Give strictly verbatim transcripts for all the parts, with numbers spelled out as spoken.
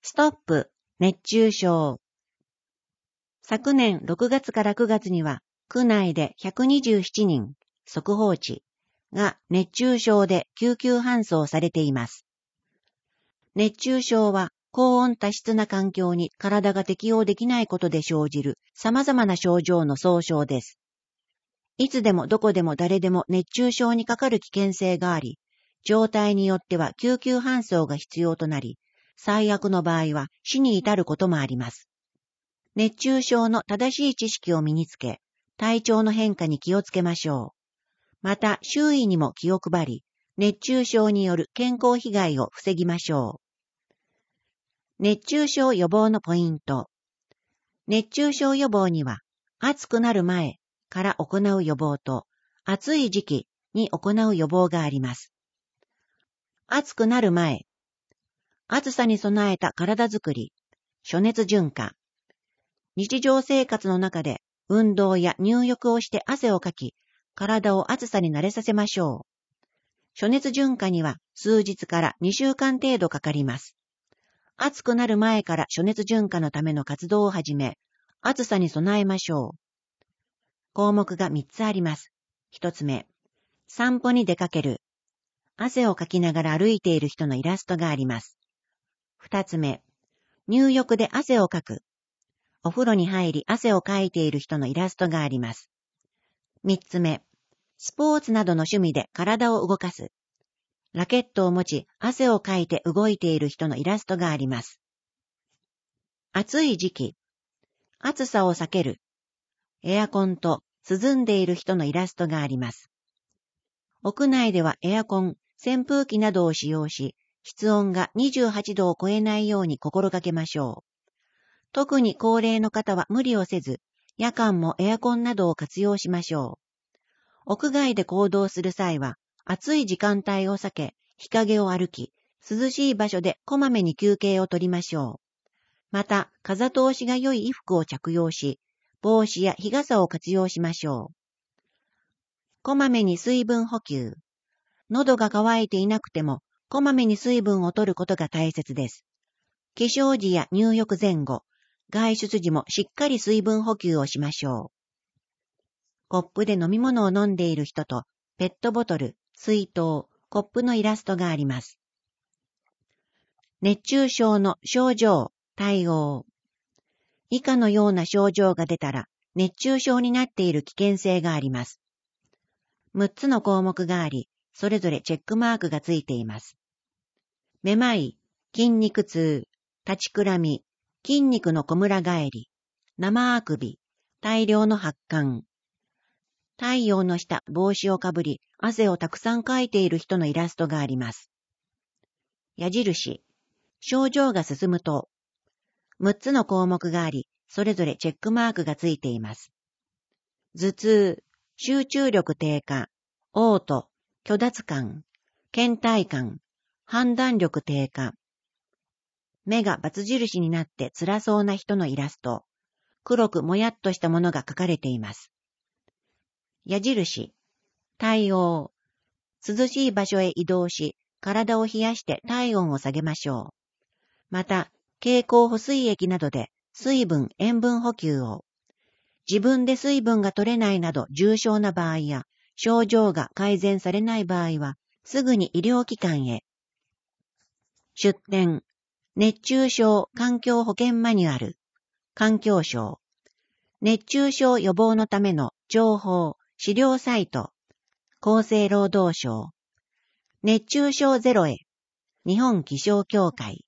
ストップ、熱中症。昨年ろくがつからくがつには、区内でひゃくにじゅうななにん、速報値が熱中症で救急搬送されています。熱中症は高温多湿な環境に体が適応できないことで生じる様々な症状の総称です。いつでもどこでも誰でも熱中症にかかる危険性があり、状態によっては救急搬送が必要となり、最悪の場合は死に至ることもあります。熱中症の正しい知識を身につけ、体調の変化に気をつけましょう。また、周囲にも気を配り、熱中症による健康被害を防ぎましょう。熱中症予防のポイント。熱中症予防には、暑くなる前から行う予防と、暑い時期に行う予防があります。暑くなる前、暑さに備えた体づくり、暑熱順化。日常生活の中で運動や入浴をして汗をかき、体を暑さに慣れさせましょう。暑熱順化には数日からにしゅうかん程度かかります。暑くなる前から暑熱順化のための活動を始め、暑さに備えましょう。項目がみっつあります。ひとつめ、散歩に出かける。汗をかきながら歩いている人のイラストがあります。二つ目、入浴で汗をかく。お風呂に入り汗をかいている人のイラストがあります。三つ目、スポーツなどの趣味で体を動かす。ラケットを持ち汗をかいて動いている人のイラストがあります。暑い時期、暑さを避ける。エアコンと涼んでいる人のイラストがあります。屋内ではエアコン、扇風機などを使用し、室温がにじゅうはちどを超えないように心がけましょう。特に高齢の方は無理をせず、夜間もエアコンなどを活用しましょう。屋外で行動する際は、暑い時間帯を避け、日陰を歩き、涼しい場所でこまめに休憩をとりましょう。また、風通しが良い衣服を着用し、帽子や日傘を活用しましょう。こまめに水分補給。喉が渇いていなくても、こまめに水分を取ることが大切です。起床時や入浴前後、外出時もしっかり水分補給をしましょう。コップで飲み物を飲んでいる人と、ペットボトル、水筒、コップのイラストがあります。熱中症の症状、対応。以下のような症状が出たら、熱中症になっている危険性があります。むっつの項目があり、それぞれチェックマークがついています。めまい、筋肉痛、立ちくらみ、筋肉のこむら返り、生あくび、大量の発汗。太陽の下、帽子をかぶり、汗をたくさんかいている人のイラストがあります。矢印、症状が進むと、むっつの項目があり、それぞれチェックマークがついています。頭痛、集中力低下、嘔吐、虚脱感、倦怠感、判断力低下。目が×印になって辛そうな人のイラスト。黒くもやっとしたものが書かれています。矢印、対応。涼しい場所へ移動し、体を冷やして体温を下げましょう。また、経口補水液などで水分、塩分補給を。自分で水分が取れないなど重症な場合や、症状が改善されない場合は、すぐに医療機関へ。出典、熱中症環境保険マニュアル、環境省。熱中症予防のための情報、資料サイト、厚生労働省。熱中症ゼロへ、日本気象協会。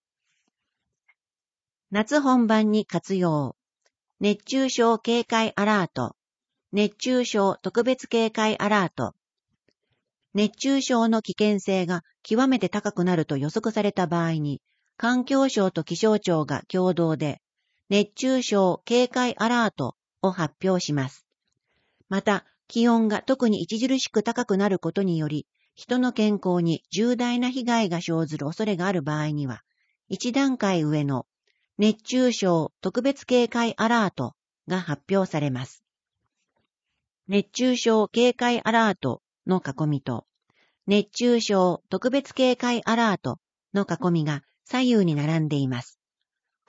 夏本番に活用。熱中症警戒アラート。熱中症特別警戒アラート。熱中症の危険性が極めて高くなると予測された場合に、環境省と気象庁が共同で、熱中症警戒アラートを発表します。また、気温が特に著しく高くなることにより、人の健康に重大な被害が生ずる恐れがある場合には、一段階上の熱中症特別警戒アラートが発表されます。熱中症警戒アラートの囲みと、熱中症特別警戒アラートの囲みが左右に並んでいます。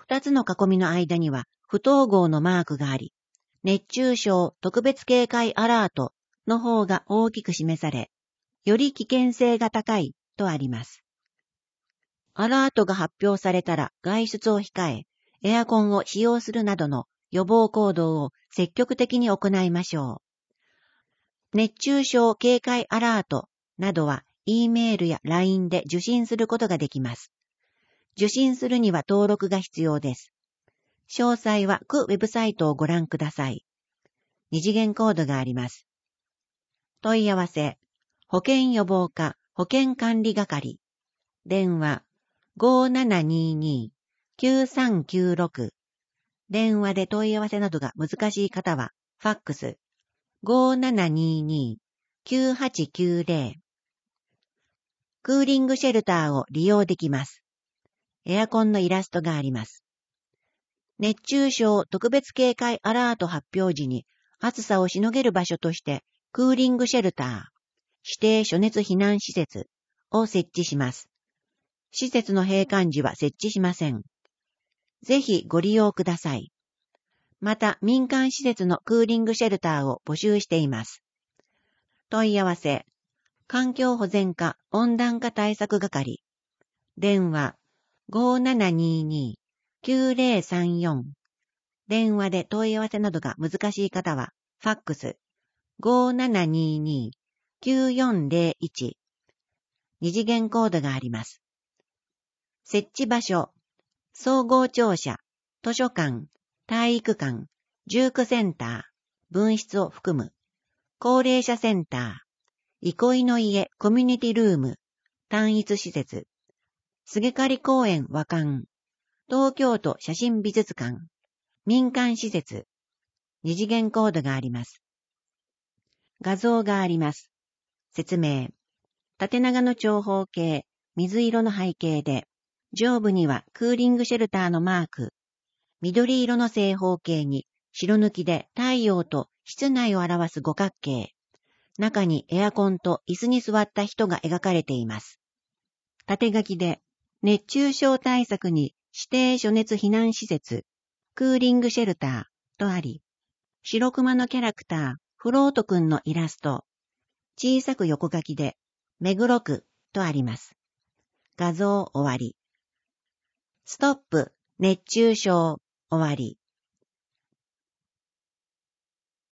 二つの囲みの間には不統合のマークがあり、熱中症特別警戒アラートの方が大きく示され、より危険性が高いとあります。アラートが発表されたら外出を控え、エアコンを使用するなどの予防行動を積極的に行いましょう。熱中症警戒アラートなどは E メールや ライン で受信することができます。受信するには登録が必要です。詳細は区ウェブサイトをご覧ください。二次元コードがあります。問い合わせ、保険予防課保険管理係、電話 ごーななにーにーきゅうさんきゅうろく、電話で問い合わせなどが難しい方は、ファックス ごーななにーにーきゅうはちきゅうぜろ、クーリングシェルターを利用できます。エアコンのイラストがあります。熱中症特別警戒アラート発表時に暑さをしのげる場所としてクーリングシェルター、指定暑熱避難施設を設置します。施設の閉館時は設置しません。ぜひご利用ください。また民間施設のクーリングシェルターを募集しています。問い合わせ、環境保全課温暖化対策係、電話 ごーななにーにーきゅうぜろさんよん、電話で問い合わせなどが難しい方は、ファックス ごーななにーにーきゅうよんぜろいち、二次元コードがあります。設置場所、総合庁舎、図書館、体育館、塾センター、分室を含む、高齢者センター、憩いの家コミュニティルーム、単一施設、菅刈公園和館、東京都写真美術館、民間施設、二次元コードがあります。画像があります。説明。縦長の長方形、水色の背景で、上部にはクーリングシェルターのマーク、緑色の正方形に白抜きで太陽と室内を表す五角形、中にエアコンと椅子に座った人が描かれています。縦書きで、熱中症対策に指定暑熱避難施設、クーリングシェルターとあり、白熊のキャラクター、フロートくんのイラスト、小さく横書きで、目黒区とあります。画像終わり。ストップ、熱中症終わり。